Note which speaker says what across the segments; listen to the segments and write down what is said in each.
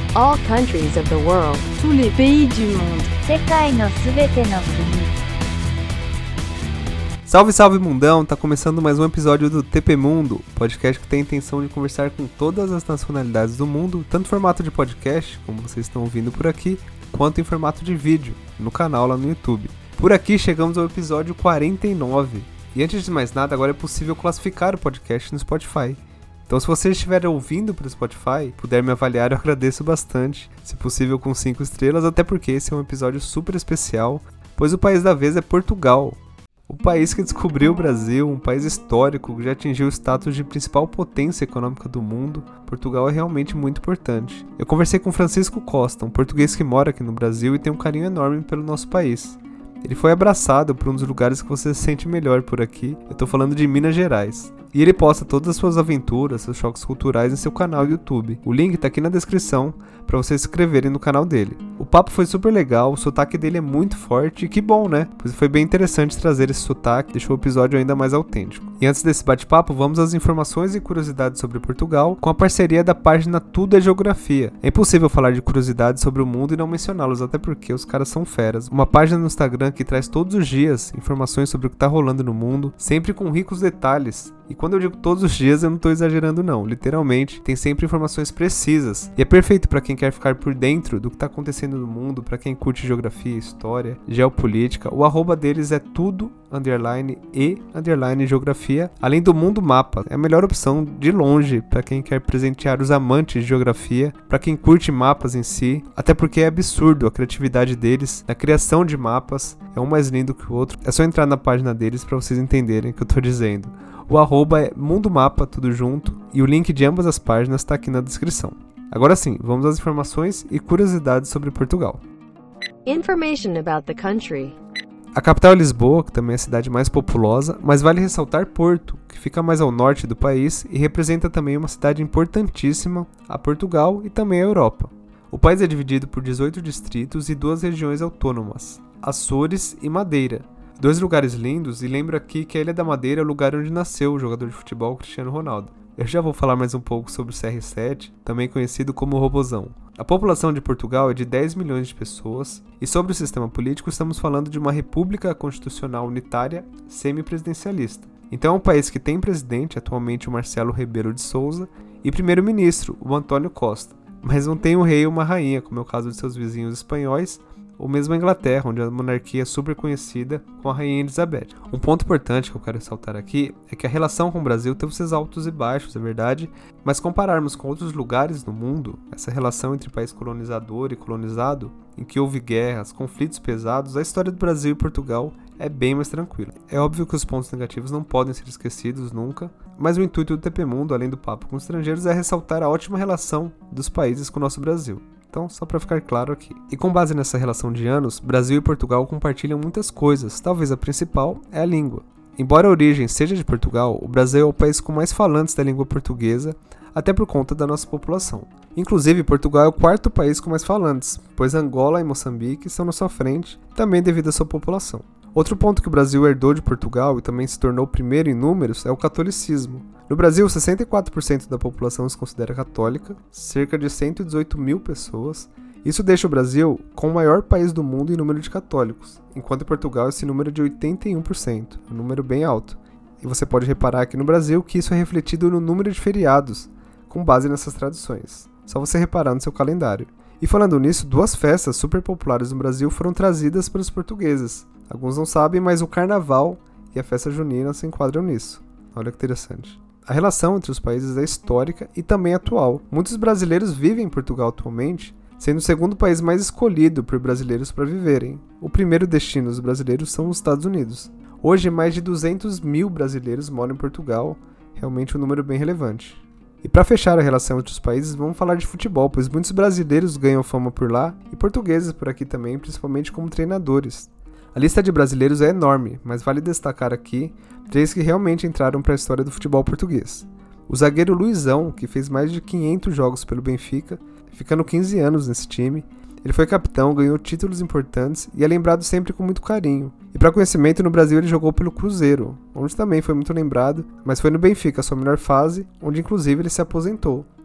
Speaker 1: all countries of the world,
Speaker 2: tous les pays du monde,
Speaker 3: 世界のすべての国。
Speaker 4: Salve, salve mundão! Tá começando mais um episódio do TP Mundo, podcast que tem a intenção de conversar com todas as nacionalidades do mundo, tanto em formato de podcast, como vocês estão ouvindo por aqui, quanto em formato de vídeo, no canal lá no YouTube. Por aqui chegamos ao episódio 49, e antes de mais nada, agora é possível classificar o podcast no Spotify. Então se você estiver ouvindo pelo Spotify, puder me avaliar, eu agradeço bastante, se possível com 5 estrelas, até porque esse é um episódio super especial, pois o país da vez é Portugal. O país que descobriu o Brasil, um país histórico que já atingiu o status de principal potência econômica do mundo, Portugal é realmente muito importante. Eu conversei com Francisco Costa, um português que mora aqui no Brasil e tem um carinho enorme pelo nosso país. Ele foi abraçado por um dos lugares que você se sente melhor por aqui, eu tô falando de Minas Gerais. E ele posta todas as suas aventuras, seus choques culturais em seu canal do YouTube. O link tá aqui na descrição para vocês se inscreverem no canal dele. O papo foi super legal, o sotaque dele é muito forte e que bom, né? Pois foi bem interessante trazer esse sotaque, deixou o episódio ainda mais autêntico. E antes desse bate-papo, vamos às informações e curiosidades sobre Portugal, com a parceria da página Tudo é Geografia. É impossível falar de curiosidades sobre o mundo e não mencioná-los, até porque os caras são feras. Uma página no Instagram que traz todos os dias informações sobre o que tá rolando no mundo, sempre com ricos detalhes. E quando eu digo todos os dias, eu não tô exagerando não, literalmente, tem sempre informações precisas. E é perfeito para quem quer ficar por dentro do que tá acontecendo no mundo, para quem curte geografia, história, geopolítica. O arroba deles é tudo_e_geografia, além do Mundo Mapa. É a melhor opção de longe para quem quer presentear os amantes de geografia, para quem curte mapas em si, até porque é absurdo a criatividade deles na criação de mapas, é um mais lindo que o outro. É só entrar na página deles para vocês entenderem o que eu tô dizendo. O arroba é Mundo Mapa, tudo junto, e o link de ambas as páginas está aqui na descrição. Agora sim, vamos às informações e curiosidades sobre Portugal.
Speaker 1: information about the country.
Speaker 4: A capital é Lisboa, que também é a cidade mais populosa, mas vale ressaltar Porto, que fica mais ao norte do país e representa também uma cidade importantíssima a Portugal e também a Europa. O país é dividido por 18 distritos e 2 regiões autônomas, Açores e Madeira. 2 lugares lindos, e lembro aqui que a Ilha da Madeira é o lugar onde nasceu o jogador de futebol Cristiano Ronaldo. Eu já vou falar mais um pouco sobre o CR7, também conhecido como Robozão. A população de Portugal é de 10 milhões de pessoas, e sobre o sistema político estamos falando de uma república constitucional unitária semipresidencialista. Então é um país que tem presidente, atualmente o Marcelo Rebelo de Sousa, e primeiro-ministro, o António Costa. Mas não tem um rei ou uma rainha, como é o caso de seus vizinhos espanhóis, ou mesmo a Inglaterra, onde a monarquia é super conhecida com a Rainha Elizabeth. Um ponto importante que eu quero ressaltar aqui é que a relação com o Brasil teve seus altos e baixos, é verdade, mas compararmos com outros lugares no mundo, essa relação entre país colonizador e colonizado, em que houve guerras, conflitos pesados, a história do Brasil e Portugal é bem mais tranquila. É óbvio que os pontos negativos não podem ser esquecidos nunca, mas o intuito do TP Mundo, além do papo com estrangeiros, é ressaltar a ótima relação dos países com o nosso Brasil. Então, só para ficar claro aqui. E com base nessa relação de anos, Brasil e Portugal compartilham muitas coisas, talvez a principal é a língua. Embora a origem seja de Portugal, o Brasil é o país com mais falantes da língua portuguesa, até por conta da nossa população. Inclusive, Portugal é o 4º país com mais falantes, pois Angola e Moçambique estão na sua frente, também devido à sua população. Outro ponto que o Brasil herdou de Portugal e também se tornou o primeiro em números é o catolicismo. No Brasil, 64% da população se considera católica, cerca de 118 mil pessoas. Isso deixa o Brasil com o maior país do mundo em número de católicos, enquanto em Portugal esse número é de 81%, um número bem alto. E você pode reparar aqui no Brasil que isso é refletido no número de feriados, com base nessas tradições. Só você reparar no seu calendário. E falando nisso, 2 festas super populares no Brasil foram trazidas pelos portugueses. Alguns não sabem, mas o Carnaval e a festa junina se enquadram nisso. Olha que interessante. A relação entre os países é histórica e também atual. Muitos brasileiros vivem em Portugal atualmente, sendo o 2º país mais escolhido por brasileiros para viverem. O primeiro destino dos brasileiros são os Estados Unidos. Hoje, mais de 200 mil brasileiros moram em Portugal, realmente um número bem relevante. E para fechar a relação entre os países, vamos falar de futebol, pois muitos brasileiros ganham fama por lá e portugueses por aqui também, principalmente como treinadores. A lista de brasileiros é enorme, mas vale destacar aqui 3 que realmente entraram para a história do futebol português. O zagueiro Luizão, que fez mais de 500 jogos pelo Benfica, ficando 15 anos nesse time. Ele foi capitão, ganhou títulos importantes e é lembrado sempre com muito carinho. E para conhecimento, no Brasil ele jogou pelo Cruzeiro, onde também foi muito lembrado, mas foi no Benfica, a sua melhor fase, onde inclusive ele se aposentou.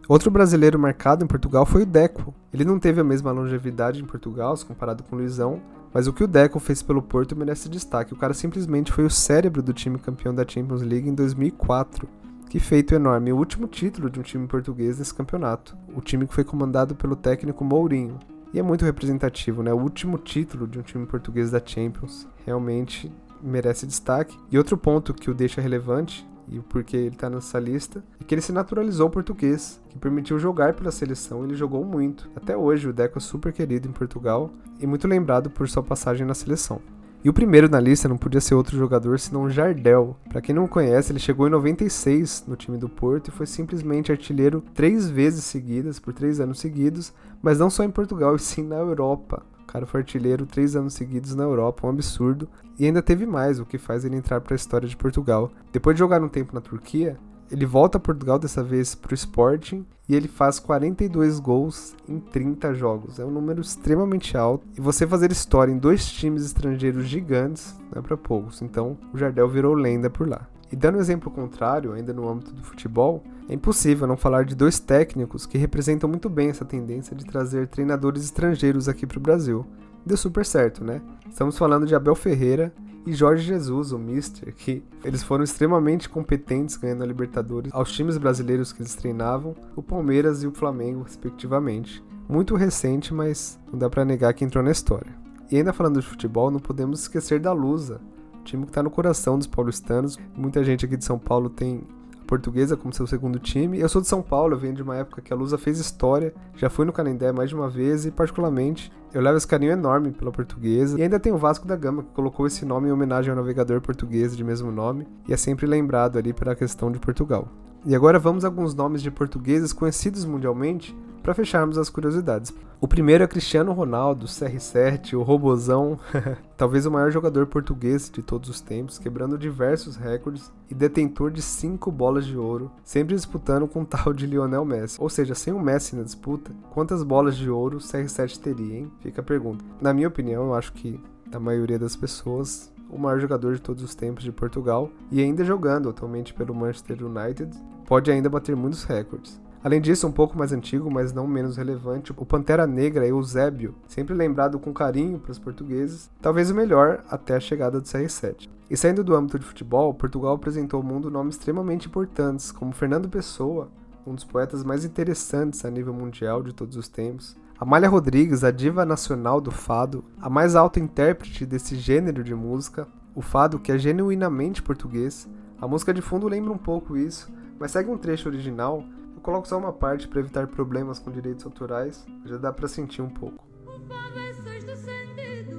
Speaker 4: Outro brasileiro marcado em Portugal foi o Deco. Ele não teve a mesma longevidade em Portugal, se comparado com o Luizão, mas o que o Deco fez pelo Porto merece destaque. O cara simplesmente foi o cérebro do time campeão da Champions League em 2004. Que feito enorme, o último título de um time português nesse campeonato. O time que foi comandado pelo técnico Mourinho. E é muito representativo, né? O último título de um time português da Champions realmente merece destaque. E outro ponto que o deixa relevante, e o porquê ele está nessa lista, é que ele se naturalizou português, que permitiu jogar pela seleção. Ele jogou muito. Até hoje o Deco é super querido em Portugal e muito lembrado por sua passagem na seleção. E o primeiro na lista não podia ser outro jogador senão Jardel. Para quem não conhece, ele chegou em 96 no time do Porto e foi simplesmente artilheiro 3 vezes seguidas, por 3 anos seguidos, mas não só em Portugal, e sim na Europa. O cara foi artilheiro 3 anos seguidos na Europa, um absurdo. E ainda teve mais, o que faz ele entrar para a história de Portugal. Depois de jogar um tempo na Turquia, ele volta a Portugal, dessa vez para o Sporting, e ele faz 42 gols em 30 jogos. É um número extremamente alto. E você fazer história em 2 times estrangeiros gigantes não é para poucos. Então, o Jardel virou lenda por lá. E dando um exemplo contrário, ainda no âmbito do futebol, é impossível não falar de 2 técnicos que representam muito bem essa tendência de trazer treinadores estrangeiros aqui para o Brasil. Deu super certo, né? Estamos falando de Abel Ferreira e Jorge Jesus, o Mister, que eles foram extremamente competentes ganhando a Libertadores aos times brasileiros que eles treinavam, o Palmeiras e o Flamengo, respectivamente. Muito recente, mas não dá pra negar que entrou na história. E ainda falando de futebol, não podemos esquecer da Lusa, time que tá no coração dos paulistanos. Muita gente aqui de São Paulo tem a Portuguesa como seu segundo time. Eu sou de São Paulo, eu venho de uma época que a Lusa fez história, já fui no Canindé mais de uma vez e, particularmente, eu levo esse carinho enorme pela Portuguesa. E ainda tem o Vasco da Gama, que colocou esse nome em homenagem ao navegador português de mesmo nome, e é sempre lembrado ali pela questão de Portugal. E agora vamos a alguns nomes de portugueses conhecidos mundialmente para fecharmos as curiosidades. O primeiro é Cristiano Ronaldo, CR7, o Robozão, talvez o maior jogador português de todos os tempos, quebrando diversos recordes e detentor de 5 bolas de ouro, sempre disputando com o tal de Lionel Messi. Ou seja, sem o Messi na disputa, quantas bolas de ouro o CR7 teria, hein? Fica a pergunta. Na minha opinião, eu acho que, da maioria das pessoas, o maior jogador de todos os tempos de Portugal, e ainda jogando atualmente pelo Manchester United, pode ainda bater muitos recordes. Além disso, um pouco mais antigo, mas não menos relevante, o Pantera Negra Eusébio, sempre lembrado com carinho para os portugueses, talvez o melhor até a chegada do CR7. E saindo do âmbito de futebol, Portugal apresentou ao mundo nomes extremamente importantes, como Fernando Pessoa, um dos poetas mais interessantes a nível mundial de todos os tempos, Amália Rodrigues, a diva nacional do fado, a mais alta intérprete desse gênero de música, o fado que é genuinamente português. A música de fundo lembra um pouco isso, mas segue um trecho original. Eu coloco só uma parte para evitar problemas com direitos autorais, já dá para sentir um pouco.
Speaker 5: O fado é sexto sentido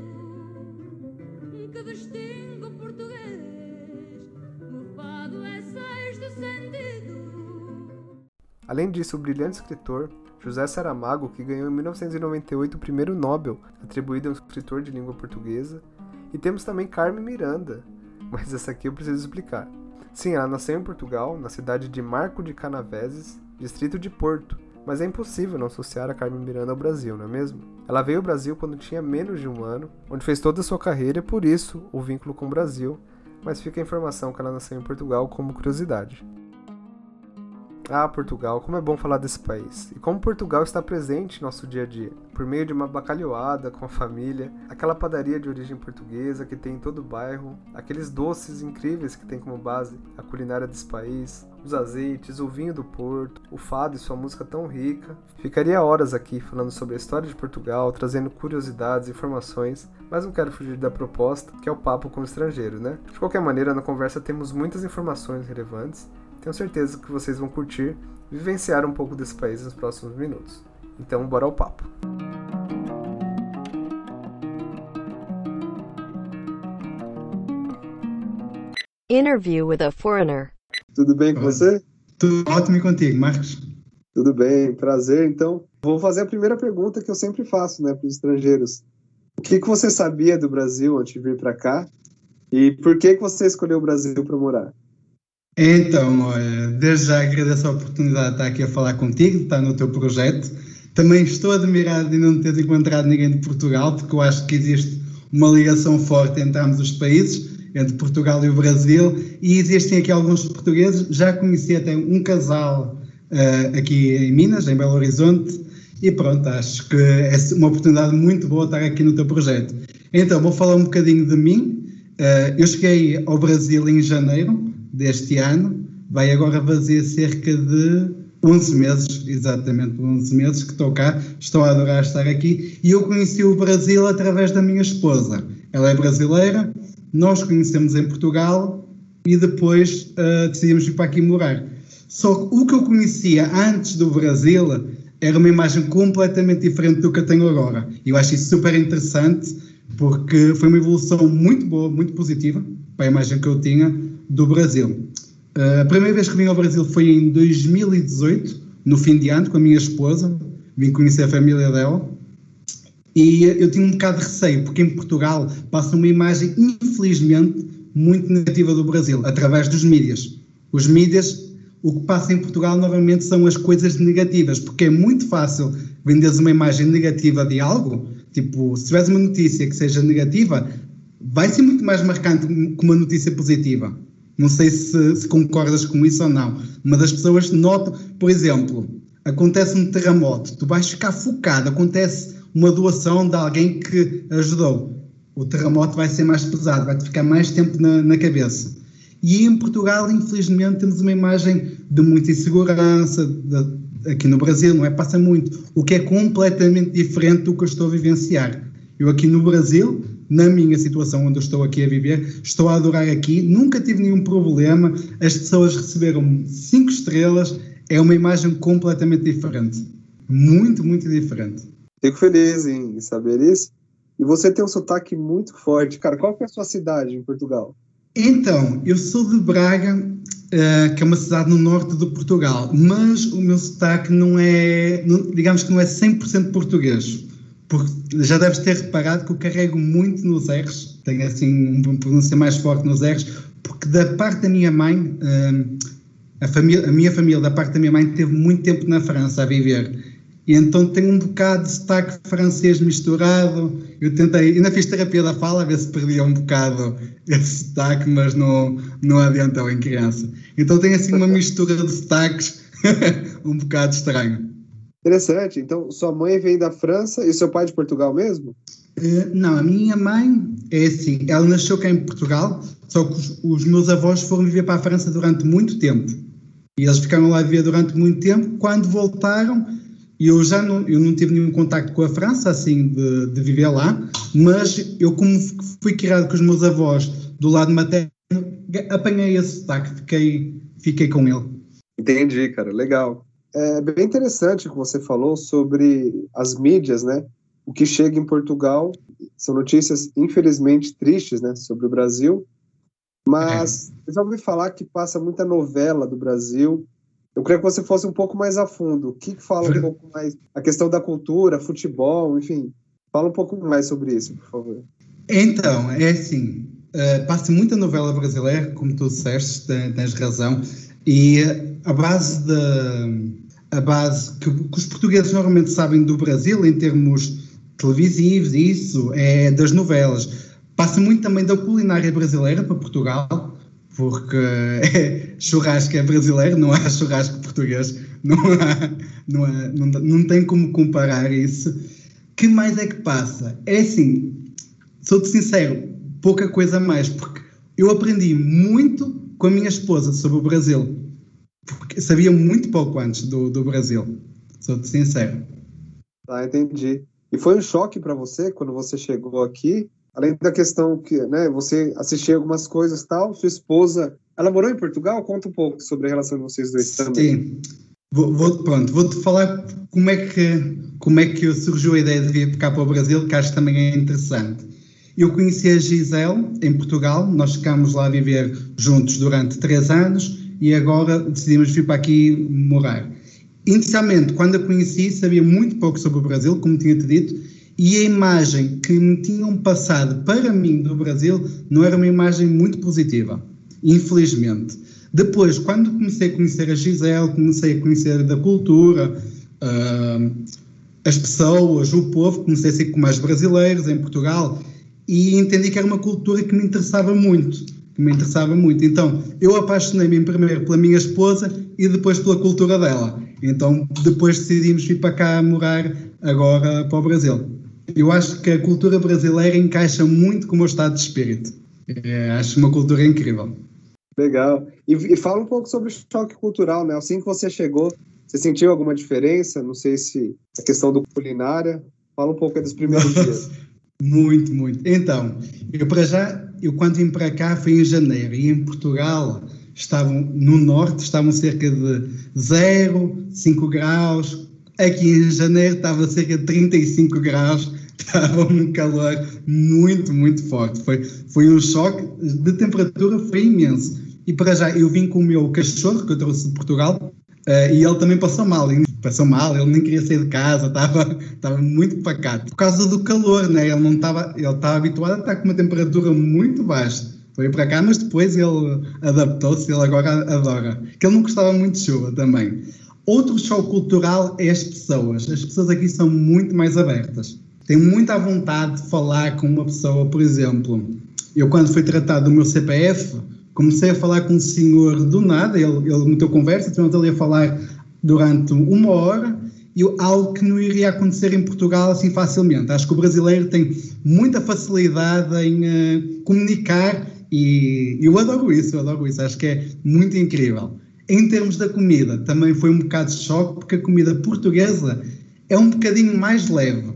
Speaker 5: que distingue o português. O fado é sexto sentido.
Speaker 4: Além disso, o brilhante escritor José Saramago, que ganhou em 1998 o primeiro Nobel, atribuído a um escritor de língua portuguesa. E temos também Carmen Miranda, mas essa aqui eu preciso explicar. Sim, ela nasceu em Portugal, na cidade de Marco de Canaveses, distrito de Porto, mas é impossível não associar a Carmen Miranda ao Brasil, não é mesmo? Ela veio ao Brasil quando tinha menos de 1 ano, onde fez toda a sua carreira e por isso o vínculo com o Brasil, mas fica a informação que ela nasceu em Portugal como curiosidade. Ah, Portugal, como é bom falar desse país. E como Portugal está presente em nosso dia a dia, por meio de uma bacalhoada com a família, aquela padaria de origem portuguesa que tem em todo o bairro, aqueles doces incríveis que tem como base a culinária desse país, os azeites, o vinho do Porto, o fado e sua música tão rica. Ficaria horas aqui falando sobre a história de Portugal, trazendo curiosidades, informações, mas não quero fugir da proposta, que é o papo com o estrangeiro, né? De qualquer maneira, na conversa temos muitas informações relevantes. Tenho certeza que vocês vão curtir e vivenciar um pouco desse país nos próximos minutos. Então, bora ao papo.
Speaker 1: Interview with a foreigner.
Speaker 4: Tudo bem com você?
Speaker 6: Tudo ótimo e contigo, Marcos?
Speaker 4: Tudo bem, prazer. Então, vou fazer a primeira pergunta que eu sempre faço, né, para os estrangeiros. O que você sabia do Brasil antes de vir para cá? E por que você escolheu o Brasil para morar?
Speaker 6: Então, olha, desde já agradeço a oportunidade de estar aqui a falar contigo, de estar no teu projeto. Também estou admirado de não teres encontrado ninguém de Portugal, porque eu acho que existe uma ligação forte entre ambos os países, entre Portugal e o Brasil, e existem aqui alguns portugueses. Já conheci até um casal aqui em Minas, em Belo Horizonte, e pronto, acho que é uma oportunidade muito boa estar aqui no teu projeto. Então, vou falar um bocadinho de mim. Eu cheguei ao Brasil em janeiro deste ano, vai agora fazer cerca de 11 meses, exatamente 11 meses que estou cá, estou a adorar estar aqui, e eu conheci o Brasil através da minha esposa. Ela é brasileira, nós conhecemos em Portugal e depois decidimos vir para aqui morar. Só que o que eu conhecia antes do Brasil era uma imagem completamente diferente do que eu tenho agora. E eu acho isso super interessante, porque foi uma evolução muito boa, muito positiva para a imagem que eu tinha do Brasil. A primeira vez que vim ao Brasil foi em 2018, no fim de ano, com a minha esposa. Vim conhecer a família dela. E eu tinha um bocado de receio, porque em Portugal passa uma imagem, infelizmente, muito negativa do Brasil, através dos mídias. Os mídias, o que passa em Portugal normalmente são as coisas negativas, porque é muito fácil venderes uma imagem negativa de algo. Tipo, se tiveres uma notícia que seja negativa, vai ser muito mais marcante que uma notícia positiva. Não sei se concordas com isso ou não, mas as pessoas notam, por exemplo, acontece um terremoto, tu vais ficar focado, acontece uma doação de alguém que ajudou, o terremoto vai ser mais pesado, vai-te ficar mais tempo na cabeça. E em Portugal, infelizmente, temos uma imagem de muita insegurança, aqui no Brasil, não é? Passa muito, o que é completamente diferente do que eu estou a vivenciar. Eu aqui no Brasil, na minha situação onde eu estou aqui a viver, estou a adorar aqui, nunca tive nenhum problema, as pessoas receberam 5 estrelas, é uma imagem completamente diferente. Muito, muito diferente.
Speaker 7: Fico feliz em saber isso. E você tem um sotaque muito forte. Cara, qual que é a sua cidade em Portugal?
Speaker 6: Então, eu sou de Braga, que é uma cidade no norte de Portugal, mas o meu sotaque digamos que não é 100% português. Porque já deves ter reparado que eu carrego muito nos R's, tenho assim uma pronúncia mais forte nos R's, porque da parte da minha mãe, a minha família da parte da minha mãe teve muito tempo na França a viver, e então tenho um bocado de sotaque francês misturado. Eu tentei, ainda fiz terapia da fala, a ver se perdia um bocado esse sotaque, mas não adiantou em criança. Então tenho assim uma mistura de sotaques um bocado estranho.
Speaker 7: Interessante. Então, sua mãe vem da França e seu pai de Portugal mesmo?
Speaker 6: Não, a minha mãe é assim, ela nasceu cá em Portugal, só que os meus avós foram viver para a França durante muito tempo. E eles ficaram lá a viver durante muito tempo. Quando voltaram, eu não tive nenhum contacto com a França, assim, de viver lá, mas eu, como fui criado com os meus avós do lado materno, apanhei esse sotaque, fiquei com ele.
Speaker 7: Entendi, cara, legal. É bem interessante o que você falou sobre as mídias, né? O que chega em Portugal são notícias, infelizmente, tristes, né? Sobre o Brasil. Mas eu já ouvi falar que passa muita novela do Brasil. Eu queria que você fosse um pouco mais a fundo. O que fala um pouco mais? A questão da cultura, futebol, enfim. Fala um pouco mais sobre isso, por favor.
Speaker 6: Então, é assim. Passa muita novela brasileira, como tu disseste, tens razão. E a base que os portugueses normalmente sabem do Brasil, em termos televisivos, isso é das novelas. Passa muito também da culinária brasileira para Portugal, porque churrasco é brasileiro, não há churrasco português, não tem como comparar isso. Que mais é que passa? É assim, sou-te sincero, pouca coisa mais, porque eu aprendi muito com a minha esposa sobre o Brasil, porque sabia muito pouco antes do Brasil, sou-te sincero.
Speaker 7: Ah, entendi. E foi um choque para você quando você chegou aqui? Além da questão que, né, você assistia algumas coisas e tal, sua esposa, ela morou em Portugal? Conta um pouco sobre a relação de vocês dois também.
Speaker 6: Sim. Vou-te falar como é que surgiu a ideia de vir cá para o Brasil, que acho que também é interessante. Eu conheci a Gisele em Portugal, nós ficámos lá a viver juntos durante 3 anos e agora decidimos vir para aqui morar. Inicialmente, quando a conheci, sabia muito pouco sobre o Brasil, como tinha-te dito, e a imagem que me tinham passado para mim do Brasil não era uma imagem muito positiva, infelizmente. Depois, quando comecei a conhecer a Gisele, comecei a conhecer da cultura, as pessoas, o povo, comecei a ser como mais brasileiros em Portugal e entendi que era uma cultura que me interessava muito. que me interessava muito. Então, eu apaixonei-me primeiro pela minha esposa e depois pela cultura dela. Então, depois decidimos vir para cá morar agora para o Brasil. Eu acho que a cultura brasileira encaixa muito com o meu estado de espírito. Acho uma cultura incrível.
Speaker 7: Legal. E fala um pouco sobre o choque cultural, né? Assim que você chegou, você sentiu alguma diferença? Não sei se a questão do culinária. Fala um pouco dos primeiros dias.
Speaker 6: Muito, muito. Então, eu quando vim para cá foi em janeiro, e em Portugal no norte estavam cerca de 0, 5 graus. Aqui em janeiro estava cerca de 35 graus, estava um calor muito, muito forte. Foi um choque de temperatura, foi imenso. E para já, eu vim com o meu cachorro, que eu trouxe de Portugal, e ele também passou mal, ele nem queria sair de casa, estava muito pacato. Por causa do calor, né? Ele estava habituado a estar com uma temperatura muito baixa. Veio para cá, mas depois ele adaptou-se, ele agora adora. Que ele não gostava muito de chuva também. Outro choque cultural é as pessoas. As pessoas aqui são muito mais abertas. Tenho muita vontade de falar com uma pessoa, por exemplo, eu quando fui tratado do meu CPF, comecei a falar com um senhor do nada, ele meteu conversa, então ele ia falar durante 1 hora, algo que não iria acontecer em Portugal assim facilmente. Acho que o brasileiro tem muita facilidade em comunicar e eu adoro isso, acho que é muito incrível. Em termos da comida, também foi um bocado de choque, porque a comida portuguesa é um bocadinho mais leve.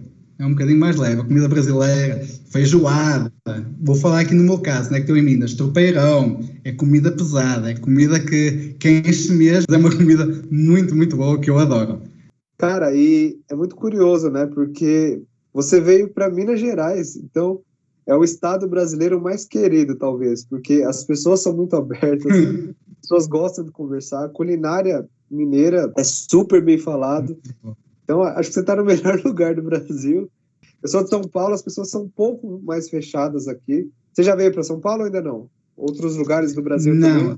Speaker 6: A comida brasileira, feijoada, vou falar aqui no meu caso, né, que estou em Minas, tropeirão, é comida pesada, é comida que enche mesmo, é uma comida muito, muito boa, que eu adoro.
Speaker 7: Cara, e é muito curioso, né, porque você veio para Minas Gerais, então é o estado brasileiro mais querido, talvez, porque as pessoas são muito abertas, as pessoas gostam de conversar, a culinária mineira é super bem falado. Então, acho que você está no melhor lugar do Brasil. Eu sou de São Paulo, as pessoas são um pouco mais fechadas aqui. Você já veio para São Paulo ou ainda não? Outros lugares do Brasil também?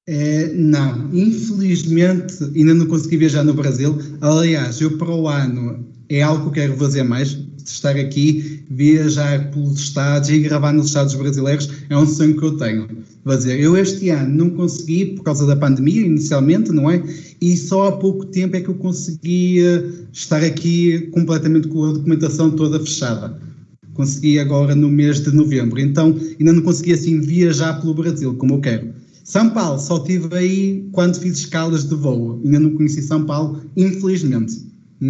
Speaker 6: Não. Infelizmente, ainda não consegui viajar no Brasil. Aliás, eu para o ano é algo que eu quero fazer mais. Estar aqui, viajar pelos estados e gravar nos estados brasileiros é um sonho que eu tenho fazer. Eu este ano não consegui por causa da pandemia inicialmente, não é? E só há pouco tempo é que eu consegui estar aqui completamente com a documentação toda fechada. Consegui agora no mês de novembro, então ainda não consegui assim viajar pelo Brasil como eu quero. São Paulo, só estive aí quando fiz escalas de voo, ainda não conheci São Paulo, infelizmente,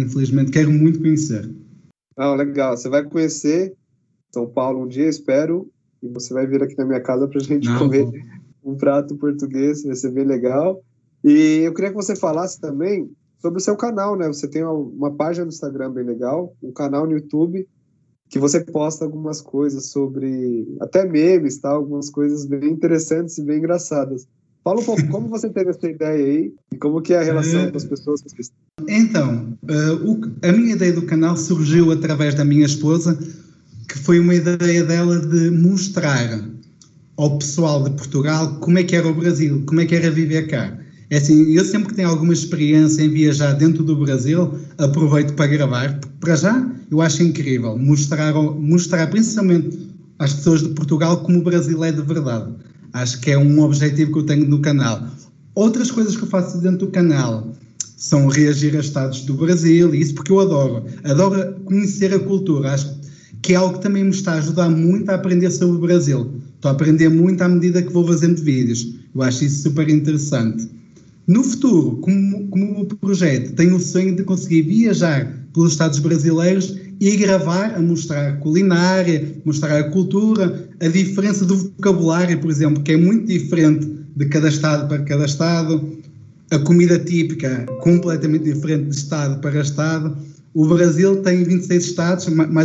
Speaker 6: quero muito conhecer.
Speaker 7: Legal, você vai conhecer São Paulo um dia, espero, e você vai vir aqui na minha casa pra gente comer um prato português, vai ser bem legal. E eu queria que você falasse também sobre o seu canal, né? Você tem uma página no Instagram bem legal, um canal no YouTube, que você posta algumas coisas sobre, até memes, tá? Algumas coisas bem interessantes e bem engraçadas. Fala um pouco como você teve essa ideia aí e como que é a relação com as pessoas.
Speaker 6: Então, a minha ideia do canal surgiu através da minha esposa, que foi uma ideia dela de mostrar ao pessoal de Portugal como é que era o Brasil, como é que era viver cá. É assim, eu sempre que tenho alguma experiência em viajar dentro do Brasil, aproveito para gravar, porque para já eu acho incrível mostrar principalmente às pessoas de Portugal como o Brasil é de verdade. Acho que é um objetivo que eu tenho no canal. Outras coisas que eu faço dentro do canal são reagir a estados do Brasil, e isso porque eu adoro conhecer a cultura. Acho que é algo que também me está a ajudar muito a aprender sobre o Brasil. Estou a aprender muito à medida que vou fazendo vídeos. Eu acho isso super interessante. No futuro, como o projeto, tenho o sonho de conseguir viajar pelos estados brasileiros e gravar, a mostrar a culinária, mostrar a cultura, a diferença do vocabulário, por exemplo, que é muito diferente de cada estado para cada estado, a comida típica completamente diferente de estado para estado. O Brasil tem 26 estados,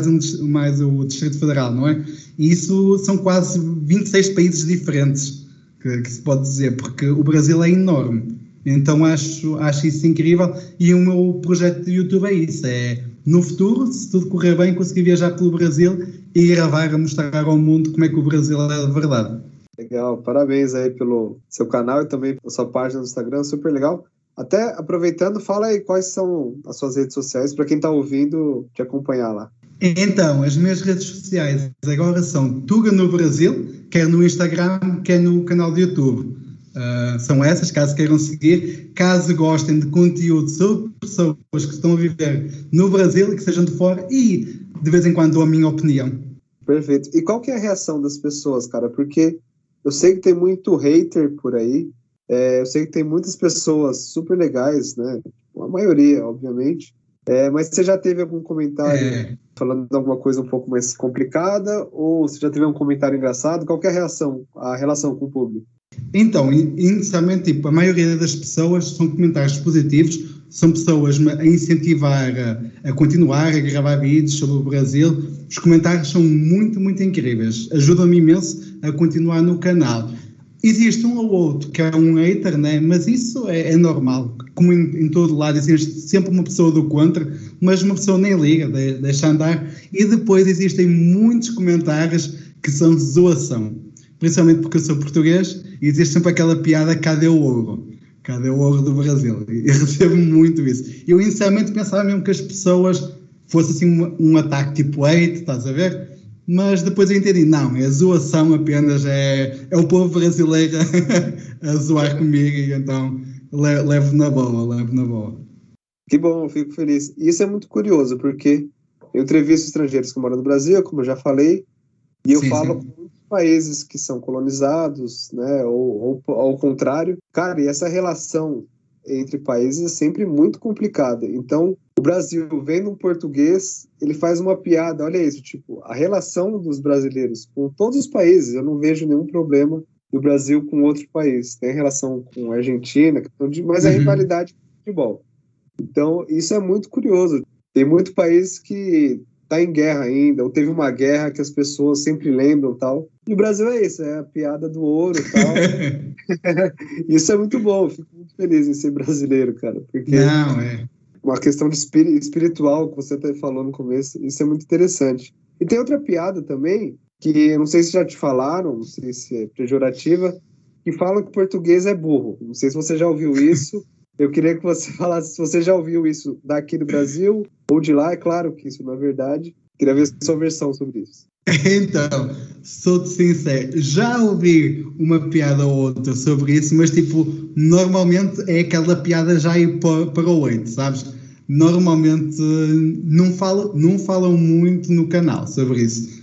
Speaker 6: mais o Distrito Federal, não é? E isso são quase 26 países diferentes, que se pode dizer, porque o Brasil é enorme. Então acho isso incrível, e o meu projeto de YouTube é isso, no futuro, se tudo correr bem, conseguir viajar pelo Brasil e gravar, a mostrar ao mundo como é que o Brasil é de verdade.
Speaker 7: Legal, parabéns aí pelo seu canal e também pela sua página no Instagram, super legal. Até aproveitando, fala aí quais são as suas redes sociais para quem está ouvindo te acompanhar lá.
Speaker 6: Então, as minhas redes sociais agora são Tuga no Brasil, quer no Instagram, quer no canal de YouTube. São essas, caso queiram seguir, caso gostem de conteúdo sobre pessoas que estão a viver no Brasil e que sejam de fora, e de vez em quando dou a minha opinião.
Speaker 7: Perfeito. E qual que é a reação das pessoas, cara? Porque eu sei que tem muito hater por aí, eu sei que tem muitas pessoas super legais, né? A maioria, obviamente. Mas você já teve algum comentário falando de alguma coisa um pouco mais complicada? Ou você já teve um comentário engraçado? Qual que é a relação com o público?
Speaker 6: Então, inicialmente, tipo, a maioria das pessoas são comentários positivos, são pessoas a incentivar a continuar a gravar vídeos sobre o Brasil. Os comentários são muito, muito incríveis, ajudam-me imenso a continuar no canal. Existe um ou outro que é um hater, né? Mas isso é normal, como em todo lado existe sempre uma pessoa do contra, mas uma pessoa nem liga, deixa andar, e depois existem muitos comentários que são de zoação. Principalmente porque eu sou português e existe sempre aquela piada: cadê o ouro? Cadê o ouro do Brasil? Eu recebo muito isso. Eu inicialmente pensava mesmo que as pessoas fosse assim um ataque tipo hate, estás a ver? Mas depois eu entendi, não, é zoação apenas, é o povo brasileiro a zoar comigo, e então levo na boa.
Speaker 7: Que bom, fico feliz. E isso é muito curioso, porque eu entrevisto estrangeiros que moram no Brasil, como eu já falei, e eu falo com muitos países que são colonizados, né, ou ao contrário. Cara, e essa relação entre países é sempre muito complicada. Então, o Brasil, vendo um português, ele faz uma piada, olha isso, tipo, a relação dos brasileiros com todos os países, eu não vejo nenhum problema do Brasil com outro país. Tem relação com a Argentina, mas a rivalidade do futebol. Então, isso é muito curioso. Tem muito país que está em guerra ainda, ou teve uma guerra que as pessoas sempre lembram e tal. E o Brasil é isso, é a piada do ouro e tal. Isso é muito bom, fico muito feliz em ser brasileiro, cara. Porque uma questão de espiritual que você até falou no começo, isso é muito interessante. E tem outra piada também, que eu não sei se já te falaram, não sei se é pejorativa, que falam que português é burro. Não sei se você já ouviu isso. Eu queria que você falasse se você já ouviu isso daqui do Brasil ou de lá. É claro que isso não é verdade. Queria ver a sua versão sobre isso.
Speaker 6: Então, sou-te sincero, já ouvi uma piada ou outra sobre isso, mas tipo, normalmente é aquela piada já ir para o 8, sabes? Normalmente não falam muito no canal sobre isso.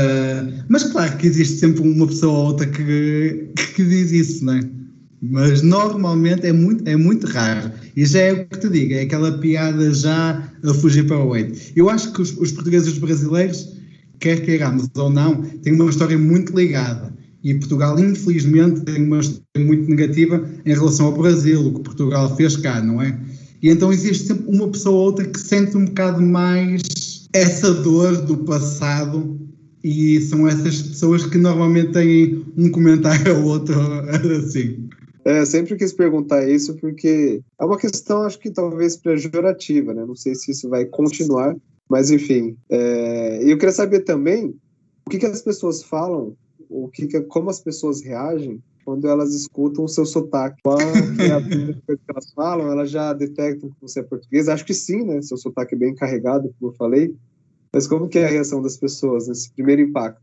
Speaker 6: Mas claro que existe sempre uma pessoa ou outra que diz isso, não é? Mas normalmente é muito raro. E já é o que te digo, é aquela piada já a fugir para o 8. Eu acho que os portugueses e os brasileiros, quer queiramos ou não, têm uma história muito ligada. E Portugal, infelizmente, tem uma história muito negativa em relação ao Brasil, o que Portugal fez cá, não é? E então existe sempre uma pessoa ou outra que sente um bocado mais essa dor do passado, e são essas pessoas que normalmente têm um comentário ou outro assim.
Speaker 7: Sempre quis perguntar isso porque é uma questão, acho que talvez pejorativa, né? Não sei se isso vai continuar, mas enfim. E eu queria saber também o que as pessoas falam, como as pessoas reagem quando elas escutam o seu sotaque. Qual é a primeira coisa que elas falam? Elas já detectam que você é português? Acho que sim, né? Seu sotaque é bem carregado, como eu falei. Mas como que é a reação das pessoas nesse primeiro impacto?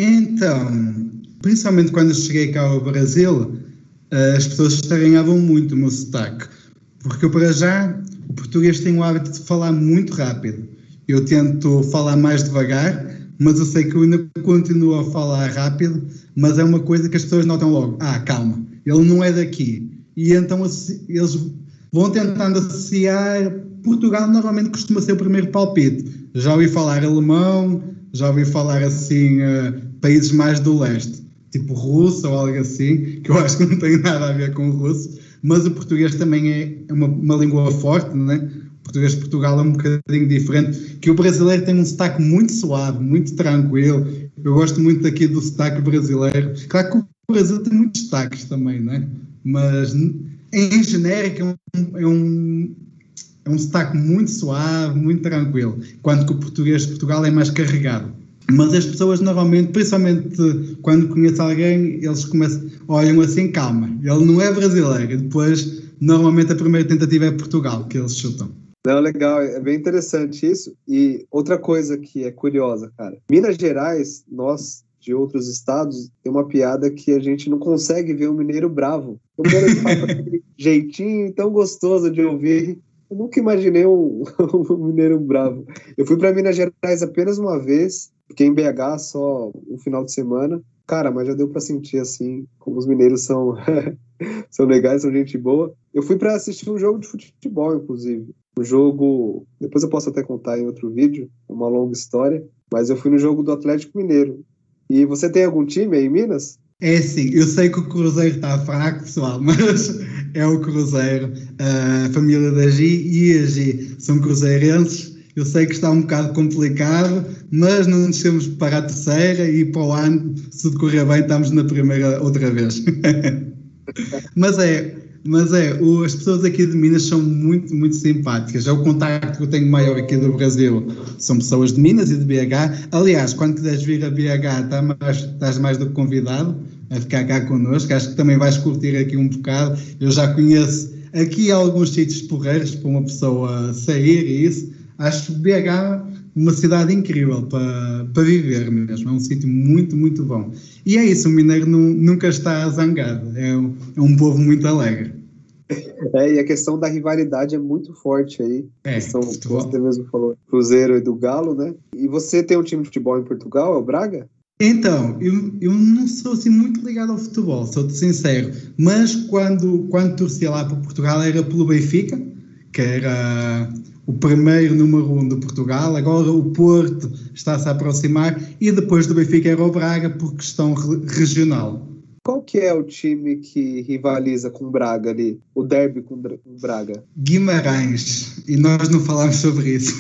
Speaker 6: Então, principalmente quando eu cheguei cá ao Brasil, as pessoas estranhavam muito o meu sotaque, porque eu, para já, o português tem o hábito de falar muito rápido. Eu tento falar mais devagar, mas eu sei que eu ainda continuo a falar rápido, mas é uma coisa que as pessoas notam logo: calma, ele não é daqui. E então eles vão tentando associar. Portugal normalmente costuma ser o primeiro palpite. Já ouvi falar alemão, já ouvi falar assim países mais do leste, tipo russo ou algo assim, que eu acho que não tem nada a ver com o russo, mas o português também é uma língua forte, né? O português de Portugal é um bocadinho diferente, que o brasileiro tem um sotaque muito suave, muito tranquilo. Eu gosto muito aqui do sotaque brasileiro. Claro que o Brasil tem muitos sotaques também, né? Mas em genérico é um sotaque muito suave, muito tranquilo, enquanto que o português de Portugal é mais carregado. Mas as pessoas normalmente, principalmente quando conhecem alguém, eles olham assim: calma, ele não é brasileiro. E depois, normalmente a primeira tentativa é Portugal, que eles chutam.
Speaker 7: Não, legal, é bem interessante isso. E outra coisa que é curiosa, cara, Minas Gerais, nós de outros estados, tem uma piada que a gente não consegue ver o mineiro bravo. O mineiro fala com aquele jeitinho tão gostoso de ouvir. Eu nunca imaginei um mineiro bravo. Eu fui para Minas Gerais apenas uma vez, fiquei em BH só um final de semana. Cara, mas já deu para sentir, assim, como os mineiros são, são legais, são gente boa. Eu fui para assistir um jogo de futebol, inclusive. Um jogo, depois eu posso até contar em outro vídeo, uma longa história, mas eu fui no jogo do Atlético Mineiro. E você tem algum time aí em Minas?
Speaker 6: É sim, eu sei que o Cruzeiro está fraco, pessoal, mas é o Cruzeiro. A família da Gi e a Gi são cruzeirenses. Eu sei que está um bocado complicado, mas não nos temos para a terceira e para o ano, se tudo correr bem, estamos na primeira outra vez. Mas as pessoas aqui de Minas são muito, muito simpáticas. É o contacto que eu tenho maior aqui do Brasil. São pessoas de Minas e de BH. Aliás, quando quiseres vir a BH, estás mais do que convidado a ficar cá connosco. Acho que também vais curtir aqui um bocado. Eu já conheço aqui alguns sítios porreiros para uma pessoa sair e isso. Acho BH uma cidade incrível para viver mesmo. É um sítio muito, muito bom. E é isso, o mineiro nunca está zangado. É um povo muito alegre.
Speaker 7: E a questão da rivalidade é muito forte aí. Você mesmo falou, Cruzeiro e do Galo, né? E você tem um time de futebol em Portugal, é o Braga?
Speaker 6: Então, eu não sou assim muito ligado ao futebol, sou-te sincero. Mas quando torcia lá para Portugal era pelo Benfica, que era o primeiro número 1 de Portugal. Agora o Porto está-se a aproximar e depois do Benfica era o Braga por questão regional.
Speaker 7: Qual que é o time que rivaliza com o Braga ali? O derby com o Braga?
Speaker 6: Guimarães. E nós não falámos sobre isso.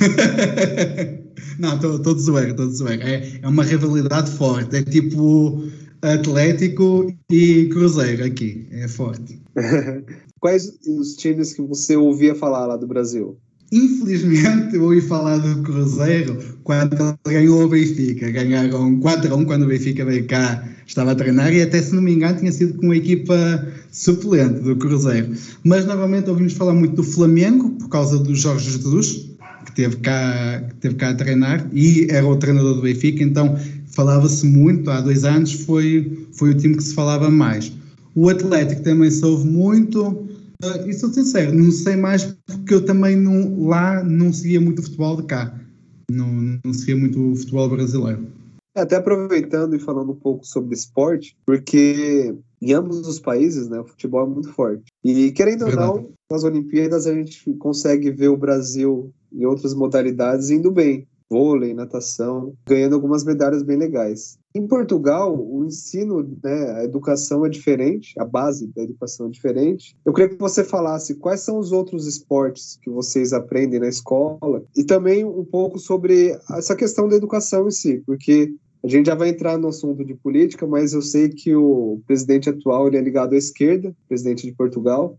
Speaker 6: Não, estou de zoeira. É uma rivalidade forte. É tipo Atlético e Cruzeiro aqui. É forte.
Speaker 7: Quais os times que você ouvia falar lá do Brasil?
Speaker 6: Infelizmente, eu ouvi falar do Cruzeiro quando ele ganhou o Benfica. Ganharam 4-1 quando o Benfica veio cá, estava a treinar, e até, se não me engano, tinha sido com a equipa suplente do Cruzeiro. Mas, novamente, ouvimos falar muito do Flamengo, por causa do Jorge Jesus, que teve cá a treinar, e era o treinador do Benfica, então falava-se muito, há 2 anos, foi o time que se falava mais. O Atlético também se ouve muito. E sou sincero, não sei mais porque eu também não seguia muito o futebol de cá, não seguia muito o futebol brasileiro.
Speaker 7: Até aproveitando e falando um pouco sobre esporte, porque em ambos os países, né, o futebol é muito forte. E querendo ou não, nas Olimpíadas a gente consegue ver o Brasil em outras modalidades indo bem. Vôlei, natação, ganhando algumas medalhas bem legais. Em Portugal, o ensino, né, a educação é diferente, a base da educação é diferente. Eu queria que você falasse quais são os outros esportes que vocês aprendem na escola e também um pouco sobre essa questão da educação em si, porque a gente já vai entrar no assunto de política, mas eu sei que o presidente atual ele é ligado à esquerda, presidente de Portugal,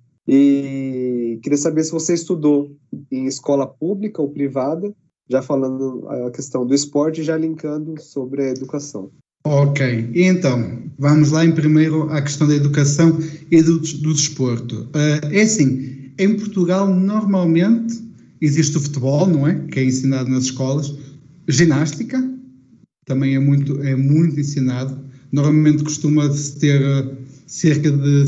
Speaker 7: e queria saber se você estudou em escola pública ou privada, já falando a questão do esporte, já linkando sobre a educação.
Speaker 6: Ok, então, vamos lá em primeiro à questão da educação e do desporto. É assim, em Portugal normalmente existe o futebol, não é? Que é ensinado nas escolas. Ginástica também é muito ensinado. Normalmente costuma-se ter cerca de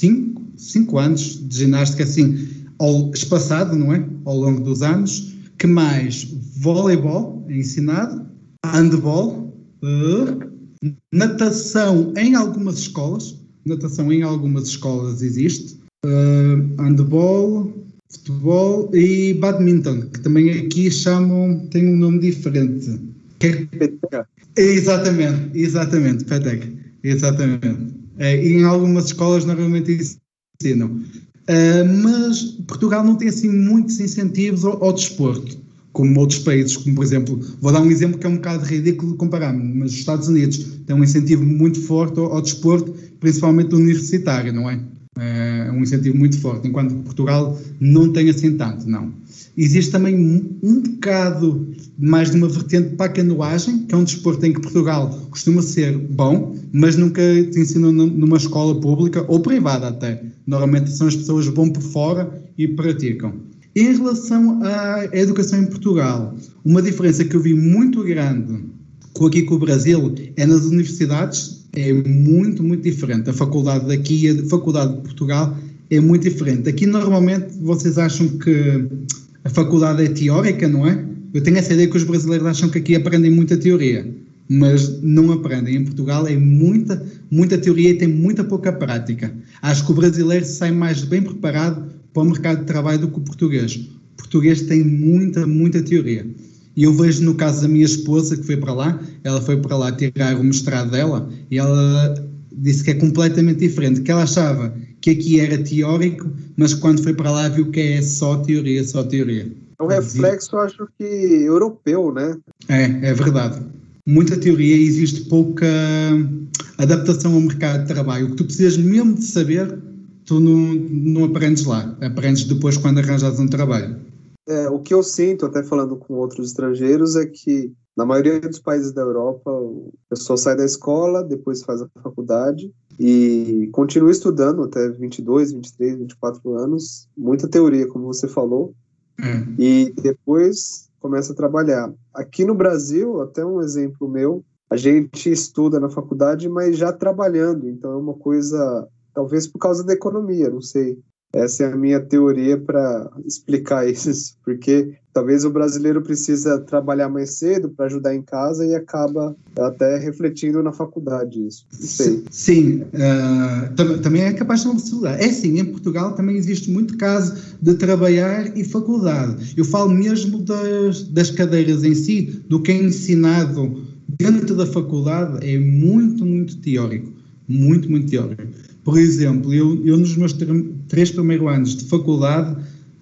Speaker 6: 5 anos de ginástica, assim, espaçado, não é? Ao longo dos anos. Que mais? Voleibol é ensinado, handball, natação em algumas escolas existe, handball, futebol e badminton, que também aqui chamam, tem um nome diferente.
Speaker 7: Peteca.
Speaker 6: Exatamente, peteca, exatamente. E em algumas escolas normalmente ensinam. Mas Portugal não tem assim muitos incentivos ao desporto, como outros países, como por exemplo, vou dar um exemplo que é um bocado ridículo compararmos, mas os Estados Unidos têm um incentivo muito forte ao desporto, principalmente universitário, não é? É um incentivo muito forte, enquanto Portugal não tem assim tanto, não. Existe também um bocado mais de uma vertente para a canoagem, que é um desporto em que Portugal costuma ser bom, mas nunca te ensinam numa escola pública ou privada até. Normalmente são as pessoas que vão por fora e praticam. Em relação à educação em Portugal, uma diferença que eu vi muito grande aqui com o Brasil, é nas universidades, é muito, muito diferente. A faculdade daqui e a faculdade de Portugal é muito diferente. Aqui, normalmente, vocês acham que a faculdade é teórica, não é? Eu tenho essa ideia que os brasileiros acham que aqui aprendem muita teoria, mas não aprendem. Em Portugal é muita, muita teoria e tem muita pouca prática. Acho que o brasileiro sai mais bem preparado para o mercado de trabalho do que o português. O português tem muita, muita teoria. E eu vejo no caso da minha esposa, que foi para lá, ela foi para lá tirar o mestrado dela, e ela disse que é completamente diferente, que ela achava que aqui era teórico, mas quando foi para lá viu que é só teoria, só teoria.
Speaker 7: É um reflexo, acho que, europeu, né?
Speaker 6: É verdade. Muita teoria e existe pouca adaptação ao mercado de trabalho. O que tu precisas mesmo de saber, tu não aprendes lá. Aprendes depois quando arranjas um trabalho.
Speaker 7: O que eu sinto, até falando com outros estrangeiros, é que na maioria dos países da Europa, a pessoa sai da escola, depois faz a faculdade e continua estudando até 22, 23, 24 anos. Muita teoria, como você falou. E depois começa a trabalhar. Aqui no Brasil, até um exemplo meu, a gente estuda na faculdade, mas já trabalhando. Então é uma coisa, talvez por causa da economia, não sei. Essa é a minha teoria para explicar isso, porque talvez o brasileiro precisa trabalhar mais cedo para ajudar em casa e acaba até refletindo na faculdade isso. Não sei.
Speaker 6: Sim, também é capaz de não estudar. É sim, em Portugal também existe muito caso de trabalhar e faculdade. Eu falo mesmo das cadeiras em si, do que é ensinado dentro da faculdade é muito, muito teórico. Muito, muito teórico. Por exemplo, eu nos meus 3 primeiros anos de faculdade,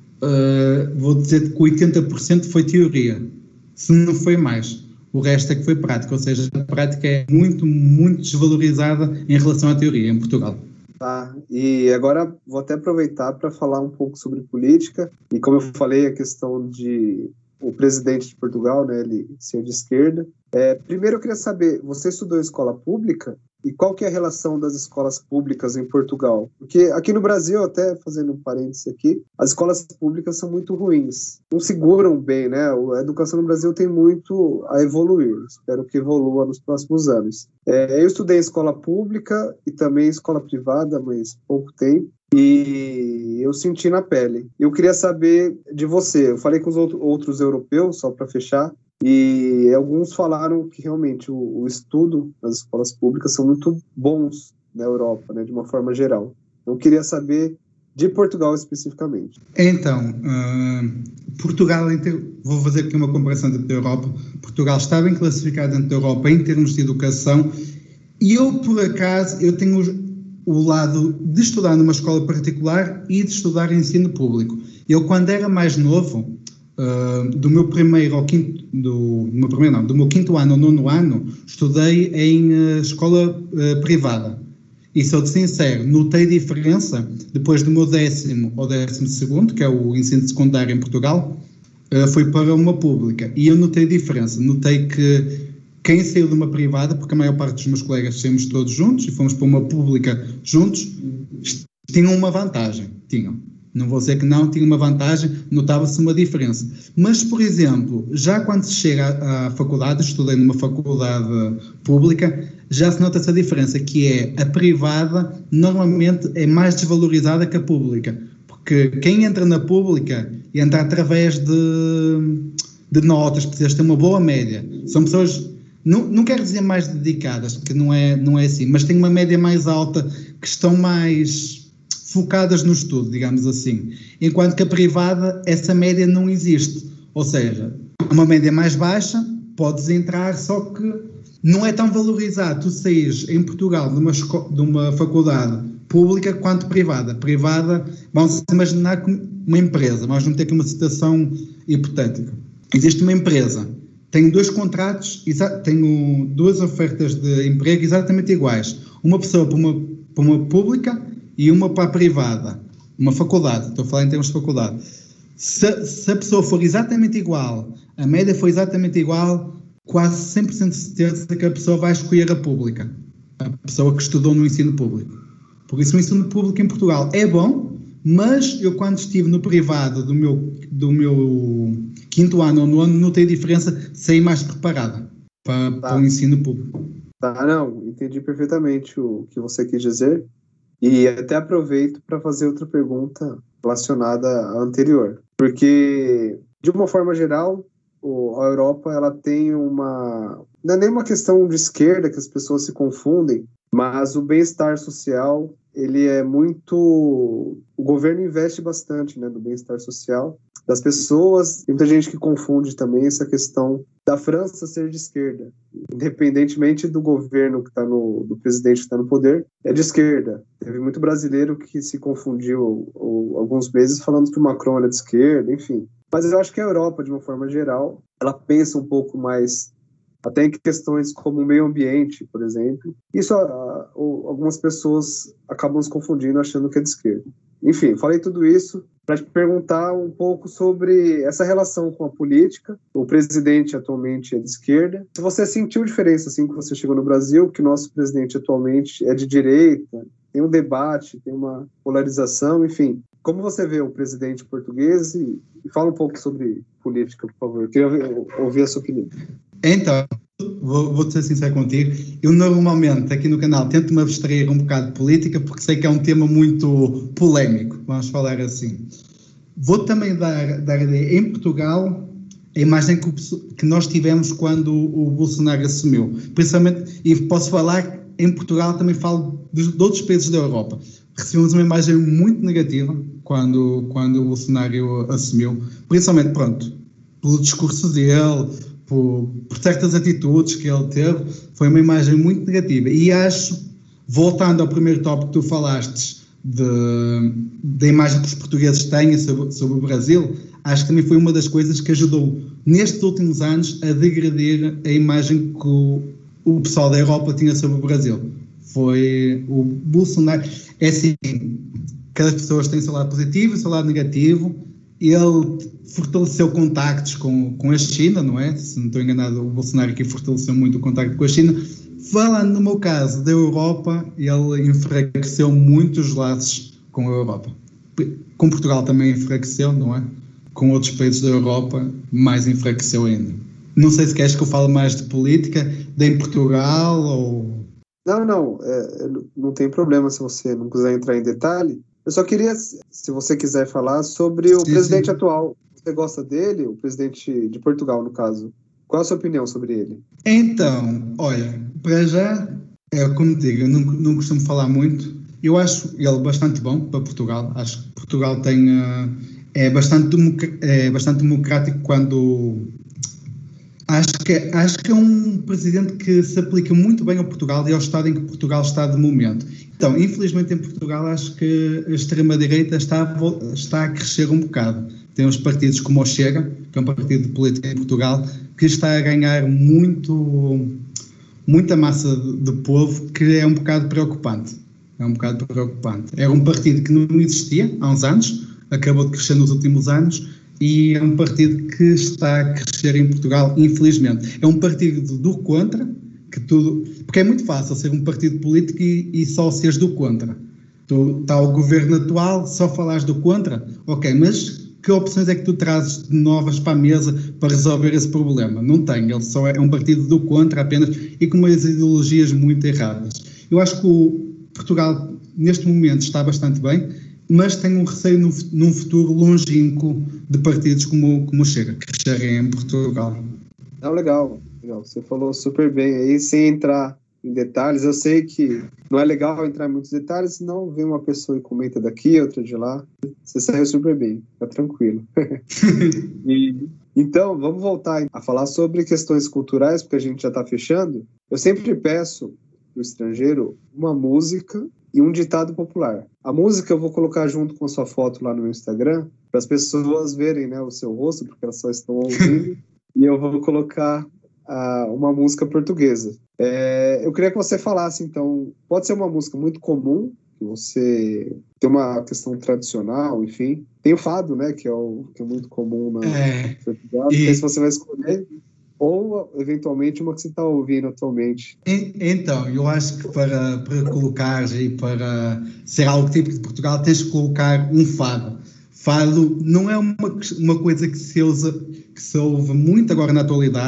Speaker 6: vou dizer que 80% foi teoria, se não foi mais. O resto é que foi prática, ou seja, a prática é muito, muito desvalorizada em relação à teoria em Portugal.
Speaker 7: E agora vou até aproveitar para falar um pouco sobre política, e como eu falei, a questão de o presidente de Portugal, né, ele ser de esquerda. Primeiro eu queria saber, você estudou em escola pública? E qual que é a relação das escolas públicas em Portugal? Porque aqui no Brasil, até fazendo um parênteses aqui, as escolas públicas são muito ruins, não seguram bem, né? A educação no Brasil tem muito a evoluir, espero que evolua nos próximos anos. Eu estudei em escola pública e também em escola privada, mas pouco tempo, e eu senti na pele. Eu queria saber de você, eu falei com os outros europeus, só para fechar, e alguns falaram que realmente o estudo nas escolas públicas são muito bons na Europa, né, de uma forma geral. Eu queria saber de Portugal especificamente.
Speaker 6: Então, Portugal, vou fazer aqui uma comparação dentro da Europa. Portugal está bem classificado dentro da Europa em termos de educação e eu, por acaso, eu tenho o lado de estudar numa escola particular e de estudar em ensino público. Eu, quando era mais novo, do meu quinto ano ao nono ano, estudei em escola privada. E sou sincero, notei diferença depois do meu 10º ou 12º, que é o ensino secundário em Portugal, foi para uma pública. E eu notei diferença. Notei que quem saiu de uma privada, porque a maior parte dos meus colegas saímos todos juntos e fomos para uma pública juntos, tinham uma vantagem. Não vou dizer que não, tinha uma vantagem, notava-se uma diferença. Mas, por exemplo, já quando se chega à faculdade, estudei numa faculdade pública, já se nota essa diferença, que é a privada normalmente é mais desvalorizada que a pública. Porque quem entra na pública entra através de notas, precisas ter uma boa média. São pessoas, não quero dizer mais dedicadas, que não é assim, mas têm uma média mais alta, que estão mais focadas no estudo, digamos assim. Enquanto que a privada, essa média não existe. Ou seja, uma média mais baixa, podes entrar, só que não é tão valorizado. Tu saís em Portugal de uma faculdade pública quanto privada. Privada, vamos imaginar uma empresa, vamos meter aqui uma situação hipotética. Existe uma empresa, tenho 2 contratos, tenho 2 ofertas de emprego exatamente iguais. Uma pessoa para uma pública e uma para a privada, uma faculdade, estou a falar em termos de faculdade. Se a pessoa for exatamente igual, a média for exatamente igual, quase 100% de certeza que a pessoa vai escolher a pública, a pessoa que estudou no ensino público. Por isso o ensino público em Portugal é bom, mas eu quando estive no privado do meu 5º ano ou 9º, notei diferença, saí mais preparada. para o ensino público.
Speaker 7: Tá, não, entendi perfeitamente o que você quis dizer. E até aproveito para fazer outra pergunta relacionada à anterior. Porque, de uma forma geral, a Europa ela tem uma... Não é nem uma questão de esquerda que as pessoas se confundem, mas o bem-estar social, ele é muito... O governo investe bastante, né, no bem-estar social das pessoas. Tem muita gente que confunde também essa questão da França ser de esquerda. Independentemente do governo que está do presidente que está no poder, é de esquerda. Teve muito brasileiro que se confundiu alguns meses falando que o Macron era de esquerda, enfim. Mas eu acho que a Europa, de uma forma geral, ela pensa um pouco mais até em questões como o meio ambiente, por exemplo. Isso algumas pessoas acabam se confundindo achando que é de esquerda. Enfim, falei tudo isso para te perguntar um pouco sobre essa relação com a política. O presidente atualmente é de esquerda. Se você sentiu diferença assim que você chegou no Brasil, que o nosso presidente atualmente é de direita, tem um debate, tem uma polarização, enfim. Como você vê o presidente português e fala um pouco sobre política, por favor. Eu queria ouvir a sua opinião.
Speaker 6: Então, vou ser sincero contigo, eu normalmente aqui no canal tento-me abstrair um bocado de política porque sei que é um tema muito polémico, vamos falar assim. Vou também dar ideia, em Portugal, a imagem que nós tivemos quando o Bolsonaro assumiu, principalmente, e posso falar, em Portugal também falo de outros países da Europa, recebemos uma imagem muito negativa quando o Bolsonaro assumiu, principalmente, pronto, pelo discurso dele, por certas atitudes que ele teve, foi uma imagem muito negativa. E acho, voltando ao primeiro tópico que tu falaste, da imagem que os portugueses têm sobre o Brasil, acho que também foi uma das coisas que ajudou, nestes últimos anos, a degradar a imagem que o pessoal da Europa tinha sobre o Brasil. Foi o Bolsonaro. É assim, cada pessoa tem o seu lado positivo e o seu lado negativo. Ele fortaleceu contactos com a China, não é? Se não estou enganado, o Bolsonaro aqui fortaleceu muito o contacto com a China. Falando no meu caso da Europa, ele enfraqueceu muito os laços com a Europa. Com Portugal também enfraqueceu, não é? Com outros países da Europa, mais enfraqueceu ainda. Não sei se queres que eu fale mais de política, de em Portugal ou...
Speaker 7: Não tem problema se você não quiser entrar em detalhe. Eu só queria, se você quiser falar sobre o presidente atual. Você gosta dele, o presidente de Portugal, no caso? Qual a sua opinião sobre ele?
Speaker 6: Então, olha, para já, como digo, eu não costumo falar muito. Eu acho ele bastante bom para Portugal. Acho que Portugal é bastante democrático quando... Acho que é um presidente que se aplica muito bem ao Portugal e ao estado em que Portugal está de momento. Então, infelizmente em Portugal acho que a extrema-direita está a crescer um bocado. Tem uns partidos como o Chega, que é um partido de política em Portugal, que está a ganhar muita massa de povo, que é um bocado preocupante. Era um partido que não existia há uns anos, acabou de crescer nos últimos anos, e é um partido que está a crescer em Portugal, infelizmente. É um partido do contra, porque é muito fácil ser um partido político e só seres do contra. Está o governo atual, só falares do contra, ok, mas que opções é que tu trazes de novas para a mesa para resolver esse problema? Não tem, ele só é um partido do contra apenas e com umas ideologias muito erradas. Eu acho que o Portugal, neste momento, está bastante bem, mas tenho um receio num futuro longínquo de partidos como o Chega, que crescerem em Portugal.
Speaker 7: Legal. Você falou super bem aí, sem entrar em detalhes. Eu sei que não é legal entrar em muitos detalhes, senão vem uma pessoa e comenta daqui, outra de lá. Você saiu super bem, tá tranquilo. Então, vamos voltar a falar sobre questões culturais, porque a gente já está fechando. Eu sempre peço para o estrangeiro uma música e um ditado popular. A música eu vou colocar junto com a sua foto lá no meu Instagram, para as pessoas verem, né, o seu rosto, porque elas só estão ouvindo, e eu vou colocar uma música portuguesa. Eu queria que você falasse, então, pode ser uma música muito comum, que você tem uma questão tradicional, enfim. Tem o fado, né, que é muito comum na Portugal. Não sei se você vai escolher, ou eventualmente uma que você está ouvindo atualmente.
Speaker 6: Então, eu acho que para colocar e para ser algo típico de Portugal, tens que colocar um fado. Fado não é uma coisa que se ouve muito agora na atualidade,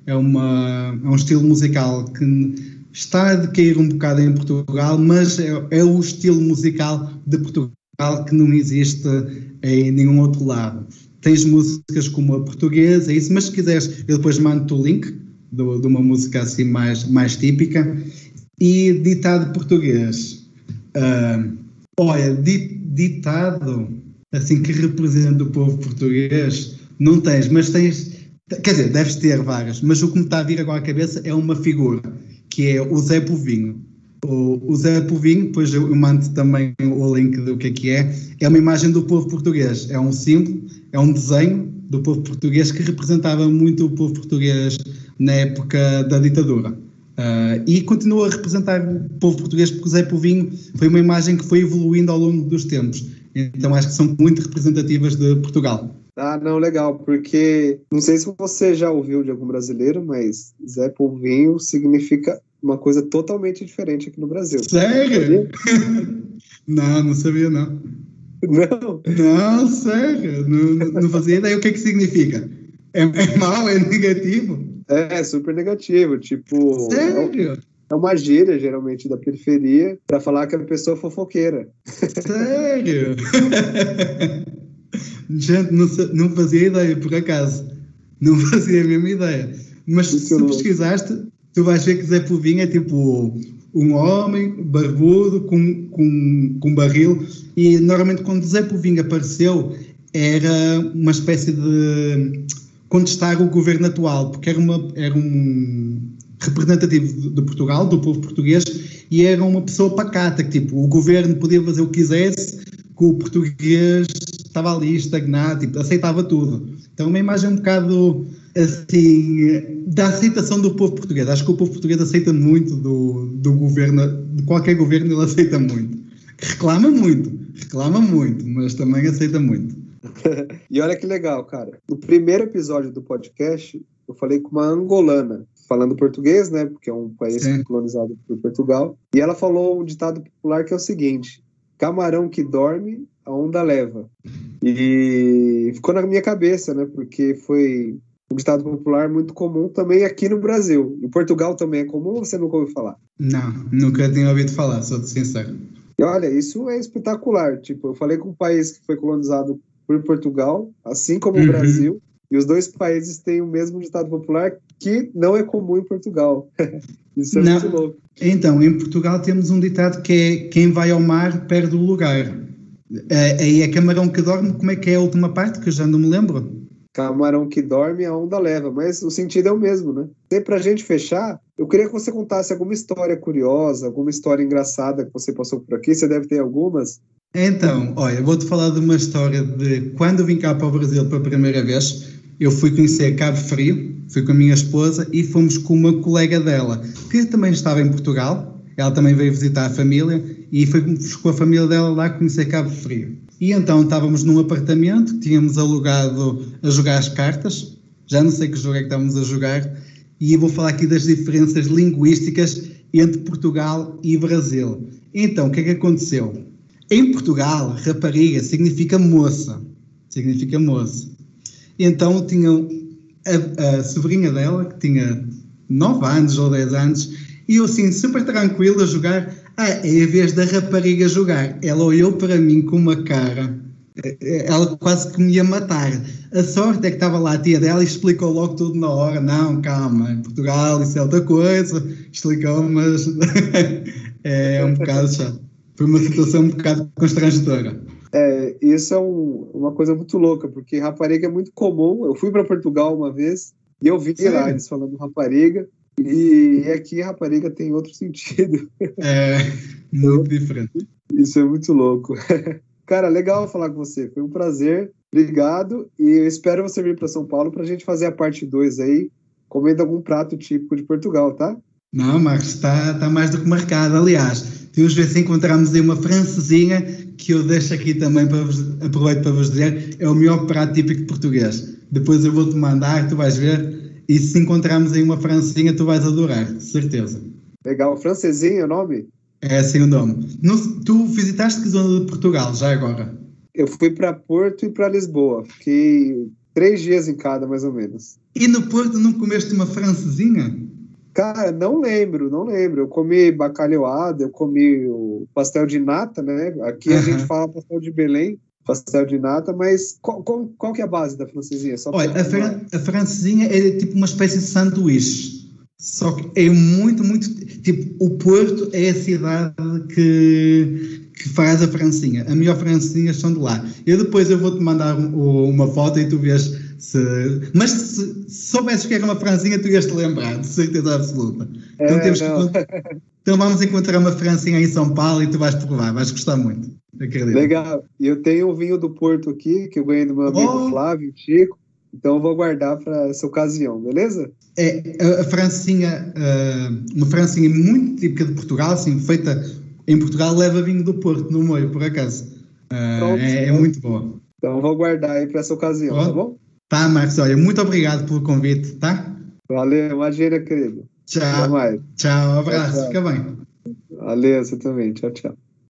Speaker 6: é um estilo musical que está a decair um bocado em Portugal, mas é o estilo musical de Portugal que não existe em nenhum outro lado. Tens músicas como a portuguesa, isso, mas se quiseres, eu depois mando-te o link de uma música assim mais típica. E ditado português. Olha, ditado assim que representa o povo português, não tens, mas tens, quer dizer, deves ter várias, mas o que me está a vir agora à cabeça é uma figura, que é o Zé Povinho. O Zé Povinho, depois eu mando também o link do que é uma imagem do povo português, é um símbolo, é um desenho do povo português que representava muito o povo português na época da ditadura. E continua a representar o povo português, porque o Zé Povinho foi uma imagem que foi evoluindo ao longo dos tempos. Então acho que são muito representativas de Portugal.
Speaker 7: Ah, não, legal, porque não sei se você já ouviu de algum brasileiro, mas Zé Povinho significa uma coisa totalmente diferente aqui no Brasil.
Speaker 6: Sério? Não sabia não.
Speaker 7: Não?
Speaker 6: Não, sério, não fazia ideia o que significa. É mau, é negativo?
Speaker 7: É super negativo, tipo...
Speaker 6: Sério?
Speaker 7: É uma gíria, geralmente, da periferia, pra falar que a pessoa é fofoqueira.
Speaker 6: Sério? Gente, não fazia ideia, por acaso. Não fazia a mesma ideia. Mas se pesquisaste, tu vais ver que Zé Povinho é tipo um homem barbudo com barril. E normalmente quando Zé Povinho apareceu, era uma espécie de contestar o governo atual, porque era um representativo de Portugal, do povo português, e era uma pessoa pacata, que tipo, o governo podia fazer o que quisesse, que o português estava ali estagnado, tipo, aceitava tudo. Então uma imagem um bocado assim, da aceitação do povo português. Acho que o povo português aceita muito do governo, de qualquer governo ele aceita muito. Reclama muito, mas também aceita muito.
Speaker 7: E olha que legal, cara. No primeiro episódio do podcast, eu falei com uma angolana, falando português, né? Porque é um país colonizado por Portugal. E ela falou um ditado popular que é o seguinte: camarão que dorme, a onda leva. E ficou na minha cabeça, né? Porque foi um ditado popular muito comum também aqui no Brasil. Em Portugal também é comum ou você nunca ouviu falar?
Speaker 6: Não, nunca tinha ouvido falar, sou sincero.
Speaker 7: E olha, isso é espetacular. Tipo, eu falei com um país que foi colonizado por Portugal, assim como o Brasil, e os dois países têm o mesmo ditado popular que não é comum em Portugal. Isso é muito louco.
Speaker 6: Então, em Portugal temos um ditado que é: quem vai ao mar perde o lugar. Aí é camarão que dorme. Como é que é a última parte, que eu já não me lembro?
Speaker 7: Camarão que dorme, a onda leva. Mas o sentido é o mesmo, né? E pra gente fechar, eu queria que você contasse alguma história curiosa, alguma história engraçada que você passou por aqui. Você deve ter algumas.
Speaker 6: Então, olha, vou-te falar de uma história de quando vim cá para o Brasil pela primeira vez. Eu fui conhecer Cabo Frio, fui com a minha esposa e fomos com uma colega dela, que também estava em Portugal. Ela também veio visitar a família e fomos com a família dela lá conhecer Cabo Frio. E então estávamos num apartamento que tínhamos alugado a jogar as cartas. Já não sei que jogo é que estávamos a jogar. E eu vou falar aqui das diferenças linguísticas entre Portugal e Brasil. Então, o que é que aconteceu? Em Portugal, rapariga significa moça. Significa moça. Então tinham a sobrinha dela, que tinha 9 anos ou 10 anos, e eu assim, super tranquilo a jogar. É a vez da rapariga jogar. Ela olhou para mim com uma cara, ela quase que me ia matar. A sorte é que estava lá a tia dela e explicou logo tudo na hora. Não, calma, em Portugal isso é outra coisa. Explicou, mas é um bocado chato. Foi uma situação um bocado constrangedora.
Speaker 7: Isso é uma coisa muito louca, porque rapariga é muito comum. Eu fui para Portugal uma vez e eu vi lá eles falando rapariga, e aqui rapariga tem outro sentido.
Speaker 6: Muito diferente.
Speaker 7: Isso é muito louco. Cara, legal falar com você, foi um prazer, obrigado, e eu espero você vir para São Paulo para a gente fazer a parte 2 aí, comendo algum prato típico de Portugal, tá?
Speaker 6: Não, Marcos, está mais do que marcado. Aliás, temos de ver se encontramos aí uma francesinha, que eu deixo aqui também, aproveito para vos dizer, é o melhor prato típico português. Depois eu vou-te mandar, tu vais ver, e se encontrarmos aí uma francesinha, tu vais adorar, certeza.
Speaker 7: Legal, francesinha é o nome?
Speaker 6: É assim o nome. Tu visitaste que zona de Portugal, já agora?
Speaker 7: Eu fui para Porto e para Lisboa, fiquei 3 dias em cada, mais ou menos.
Speaker 6: E no Porto não comeste uma francesinha?
Speaker 7: Cara, não lembro. Eu comi bacalhoada, eu comi o pastel de nata, né? Aqui a gente fala pastel de Belém, pastel de nata, mas qual que é a base da francesinha? Só
Speaker 6: Olha, a francesinha é tipo uma espécie de sanduíche. Só que é muito, muito... Tipo, o Porto é a cidade que faz a francesinha. A melhor francesinha são de lá. Eu vou-te mandar uma foto e tu vês se... Mas se soubesses que era uma francesinha, tu ias-te lembrar, de certeza absoluta. Então vamos encontrar uma francesinha em São Paulo e tu vais provar. Vais gostar muito. Acredito.
Speaker 7: Legal. E eu tenho um vinho do Porto aqui, que eu ganhei do meu amigo Flávio, Chico. Então eu vou guardar para essa ocasião, beleza?
Speaker 6: A francesinha, uma francesinha muito típica de Portugal, assim, feita em Portugal, leva vinho do Porto no molho, por acaso. É muito boa.
Speaker 7: Então eu vou guardar aí para essa ocasião, tá bom?
Speaker 6: Tá, Marcos, olha, muito obrigado pelo convite, tá?
Speaker 7: Valeu, imagina, querido.
Speaker 6: Tchau.
Speaker 7: Até mais.
Speaker 6: Tchau, abraço,
Speaker 7: tchau.
Speaker 6: Fica bem.
Speaker 7: Valeu, você também. Tchau, tchau.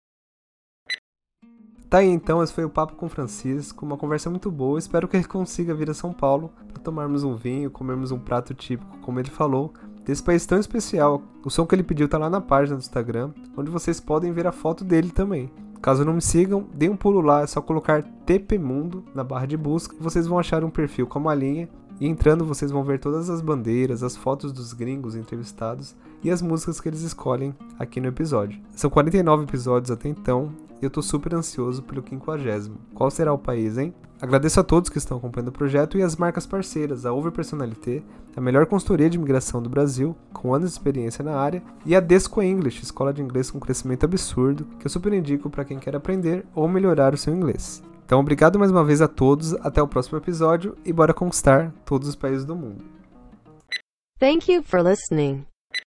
Speaker 4: Tá aí então, esse foi o Papo com Francisco, uma conversa muito boa, espero que ele consiga vir a São Paulo para tomarmos um vinho, comermos um prato típico, como ele falou, desse país tão especial. O som que ele pediu tá lá na página do Instagram, onde vocês podem ver a foto dele também. Caso não me sigam, dê um pulo lá, é só colocar TP Mundo na barra de busca e vocês vão achar um perfil com uma linha. E entrando vocês vão ver todas as bandeiras, as fotos dos gringos entrevistados e as músicas que eles escolhem aqui no episódio. São 49 episódios até então e eu tô super ansioso pelo 50º. Qual será o país, hein? Agradeço a todos que estão acompanhando o projeto e as marcas parceiras, a Over Personalité, a melhor consultoria de imigração do Brasil, com anos de experiência na área, e a Desco English, escola de inglês com crescimento absurdo, que eu super indico para quem quer aprender ou melhorar o seu inglês. Então, obrigado mais uma vez a todos, até o próximo episódio e bora conquistar todos os países do mundo.
Speaker 1: Thank you for listening.